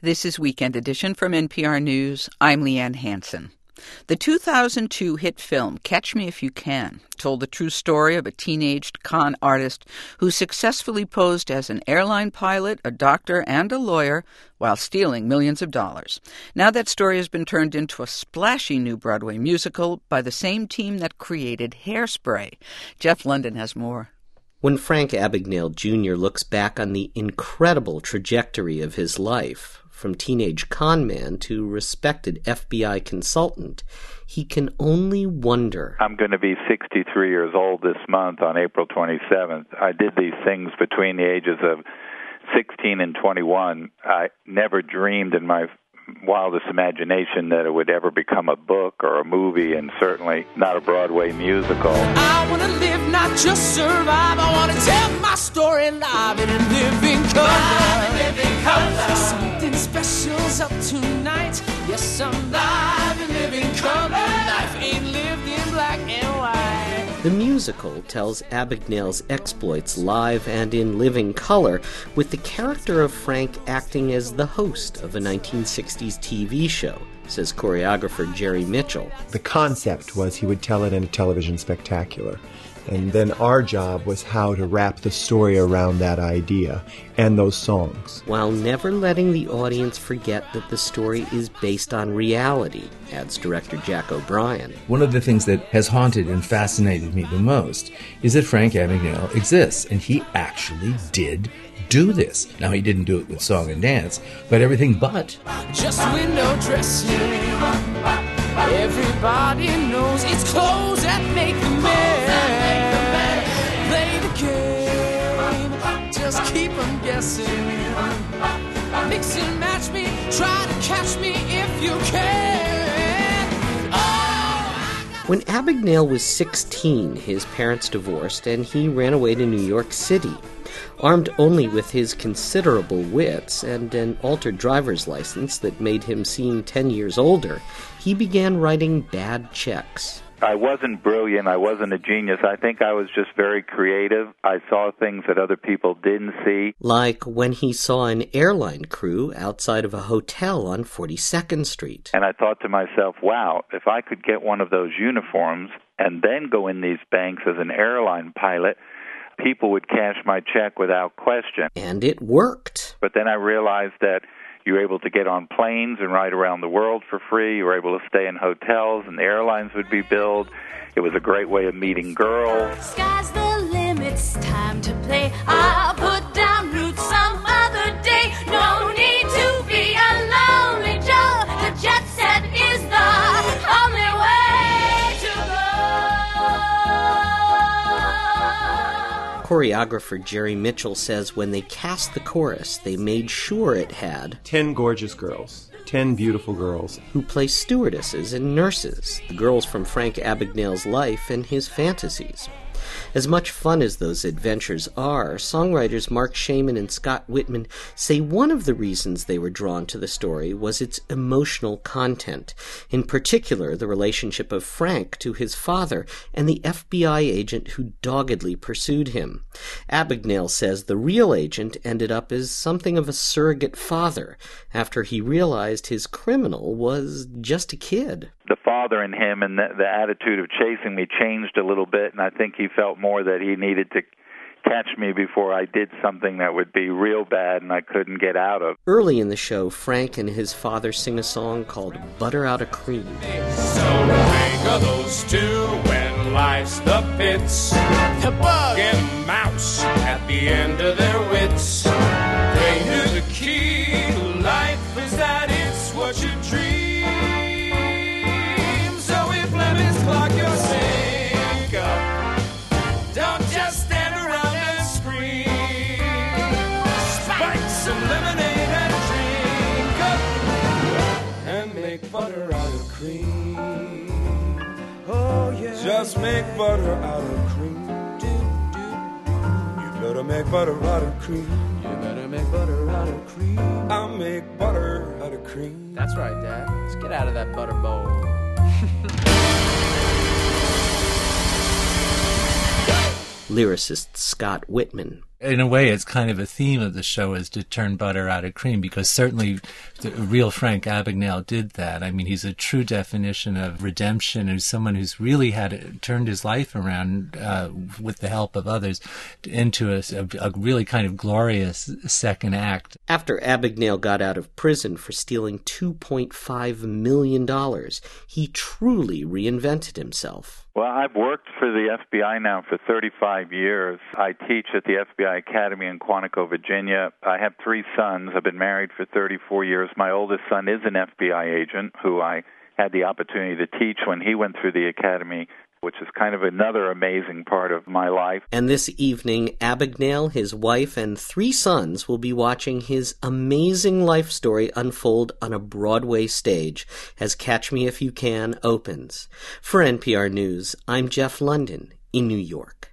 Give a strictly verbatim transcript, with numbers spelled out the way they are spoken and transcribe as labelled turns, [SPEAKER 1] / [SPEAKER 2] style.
[SPEAKER 1] This is Weekend Edition from N P R News. I'm Leanne Hansen. The two thousand two hit film Catch Me If You Can told the true story of a teenaged con artist who successfully posed as an airline pilot, a doctor, and a lawyer while stealing millions of dollars. Now that story has been turned into a splashy new Broadway musical by the same team that created Hairspray. Jeff London has more.
[SPEAKER 2] When Frank Abagnale Junior looks back on the incredible trajectory of his life, from teenage con man to respected F B I consultant, he can only wonder.
[SPEAKER 3] I'm going to be sixty-three years old this month on April twenty-seventh. I did these things between the ages of sixteen and twenty-one. I never dreamed in my wildest imagination that it would ever become a book or a movie, and certainly not a Broadway musical.
[SPEAKER 4] I want to live, not just survive. I want to tell my story live in living color. Live in living color. Something special's up tonight. Yes, I'm live in living color. Life ain't lived in black and white.
[SPEAKER 2] The musical tells Abagnale's exploits live and in living color, with the character of Frank acting as the host of a nineteen sixties T V show, says choreographer Jerry Mitchell.
[SPEAKER 5] The concept was he would tell it in a television spectacular. And then our job was how to wrap the story around that idea and those songs.
[SPEAKER 2] While never letting the audience forget that the story is based on reality, adds director Jack O'Brien.
[SPEAKER 6] One of the things that has haunted and fascinated me the most is that Frank Abagnale exists, and he actually did do this. Now, he didn't do it with song and dance, but everything but.
[SPEAKER 4] Just window dressing. Everybody knows it's clothes that make the man. Play the game, just keep them guessing. Mix and match me, try to catch me if you can. Oh,
[SPEAKER 2] when Abagnale was sixteen, his parents divorced and he ran away to New York City. Armed only with his considerable wits and an altered driver's license that made him seem ten years older, he began writing bad checks.
[SPEAKER 3] I wasn't brilliant. I wasn't a genius. I think I was just very creative. I saw things that other people didn't see.
[SPEAKER 2] Like when he saw an airline crew outside of a hotel on forty-second Street.
[SPEAKER 3] And I thought to myself, wow, if I could get one of those uniforms and then go in these banks as an airline pilot, people would cash my check without question.
[SPEAKER 2] And it worked.
[SPEAKER 3] But then I realized that you were able to get on planes and ride around the world for free. You were able to stay in hotels, and the airlines would be billed. It was a great way of meeting girls.
[SPEAKER 7] Sky's the limit, it's time to play. I'll put down roots some other day. No need to be a lonely Joe. The jet set is the only way to go.
[SPEAKER 2] Choreographer Jerry Mitchell says when they cast the chorus, they made sure it had
[SPEAKER 5] ten gorgeous girls, ten beautiful girls,
[SPEAKER 2] who play stewardesses and nurses, the girls from Frank Abagnale's life and his fantasies. As much fun as those adventures are, songwriters Mark Shaman and Scott Whitman say one of the reasons they were drawn to the story was its emotional content, in particular the relationship of Frank to his father and the F B I agent who doggedly pursued him. Abagnale says the real agent ended up as something of a surrogate father after he realized his criminal was just a kid.
[SPEAKER 3] The father in him and the, the attitude of chasing me changed a little bit, and I think he felt more that he needed to catch me before I did something that would be real bad and I couldn't get out of.
[SPEAKER 2] Early in the show, Frank and his father sing a song called Butter Out of Cream.
[SPEAKER 4] so hang are those two when life's the pits. The bug and mouse at the end of their wits. They knew the key to life is that it's what you dream. So if lemons clock your sink up, don't just stand around and scream. Spike some lemonade and drink up and make butter out of cream. Oh yeah. Just make butter out of cream. You better make butter out of cream. You better make butter out of cream. I'll make butter out of cream. That's right, Dad. Let's get out of that butter bowl.
[SPEAKER 2] Lyricist Scott Whitman.
[SPEAKER 8] In a way, it's kind of a theme of the show is to turn butter out of cream, because certainly the real Frank Abagnale did that. I mean, he's a true definition of redemption, and someone who's really had turned his life around uh, with the help of others into a, a really kind of glorious second act.
[SPEAKER 2] After Abagnale got out of prison for stealing two point five million dollars, he truly reinvented himself.
[SPEAKER 3] Well, I've worked for the F B I now for thirty-five years. I teach at the F B I Academy in Quantico, Virginia. I have three sons. I've been married for thirty-four years. My oldest son is an F B I agent who I had the opportunity to teach when he went through the academy, which is kind of another amazing part of my life.
[SPEAKER 2] And this evening, Abagnale, his wife, and three sons will be watching his amazing life story unfold on a Broadway stage as Catch Me If You Can opens. For N P R News, I'm Jeff London in New York.